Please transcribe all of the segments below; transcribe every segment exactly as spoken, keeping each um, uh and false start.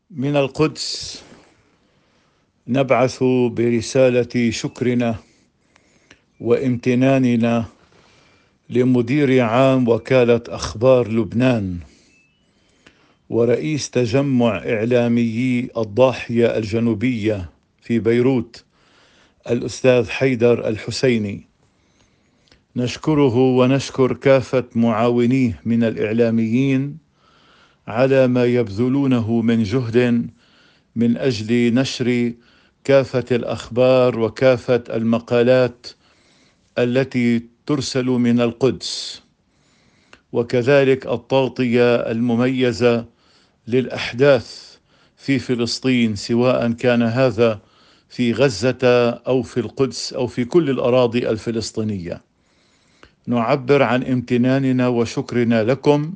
من القدس نبعث برسالة شكرنا وامتناننا لمدير عام وكالة أخبار لبنان ورئيس تجمع إعلاميي الضاحية الجنوبية في بيروت الأستاذ حيدر الحسيني. نشكره ونشكر كافة معاونيه من الإعلاميين على ما يبذلونه من جهد من أجل نشر كافة الأخبار وكافة المقالات التي ترسل من القدس، وكذلك التغطية المميزة للأحداث في فلسطين، سواء كان هذا في غزة أو في القدس أو في كل الأراضي الفلسطينية. نعبر عن امتناننا وشكرنا لكم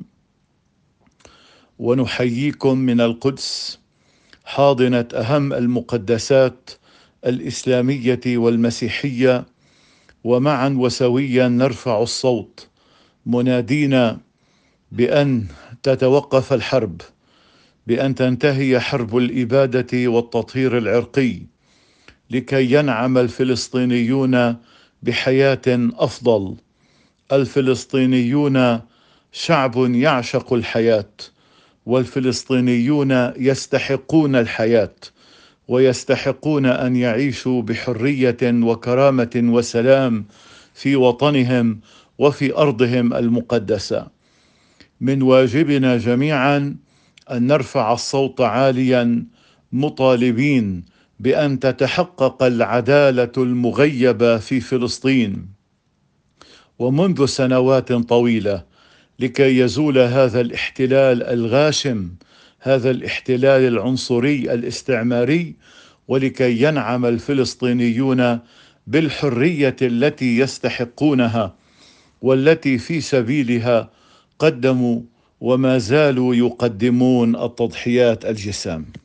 ونحييكم من القدس، حاضنة أهم المقدسات الإسلامية والمسيحية، ومعا وسويا نرفع الصوت منادين بأن تتوقف الحرب، بأن تنتهي حرب الإبادة والتطهير العرقي، لكي ينعم الفلسطينيون بحياة أفضل. الفلسطينيون شعب يعشق الحياة، والفلسطينيون يستحقون الحياة ويستحقون أن يعيشوا بحرية وكرامة وسلام في وطنهم وفي أرضهم المقدسة. من واجبنا جميعا أن نرفع الصوت عاليا مطالبين بأن تتحقق العدالة المغيبة في فلسطين ومنذ سنوات طويلة، لكي يزول هذا الاحتلال الغاشم، هذا الاحتلال العنصري الاستعماري، ولكي ينعم الفلسطينيون بالحرية التي يستحقونها والتي في سبيلها قدموا وما زالوا يقدمون التضحيات الجسام.